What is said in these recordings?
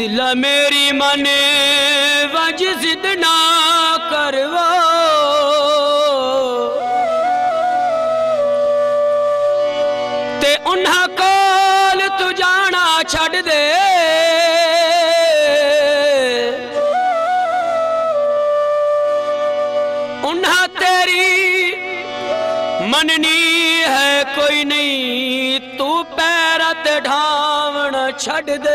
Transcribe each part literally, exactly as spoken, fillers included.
दिला मेरी मने वज जिद ना करवा, ते उन्हां कोल तू जाना छड़ दे। उन्हां तेरी मननी है कोई नहीं, तू पैर ते ढावण छड़ दे।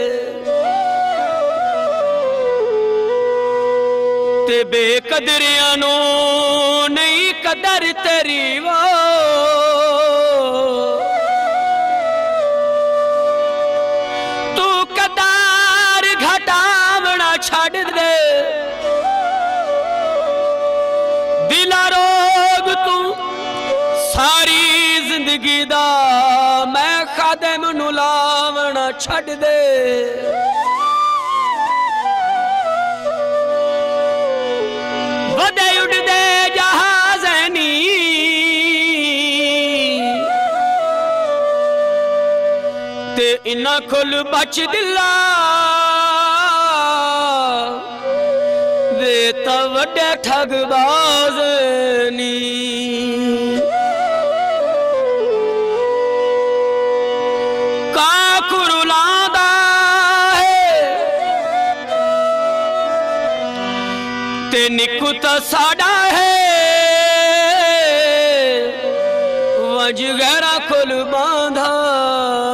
ते बेकदरियां नू नहीं कदर तेरी वो, तू कदर घटावना छड़ दे। दिला रोग तू सारी जिंदगी दा, मैं खादम नू लावना छड़ दे। वदे उड़दे जहाज़ नी ते इन्ना खुल बच दिला, वे ता वड्डे ठगबाज नी। काकुरुलांदा है ते निकु ता साड़ा है, वज गहरा खुल बांधा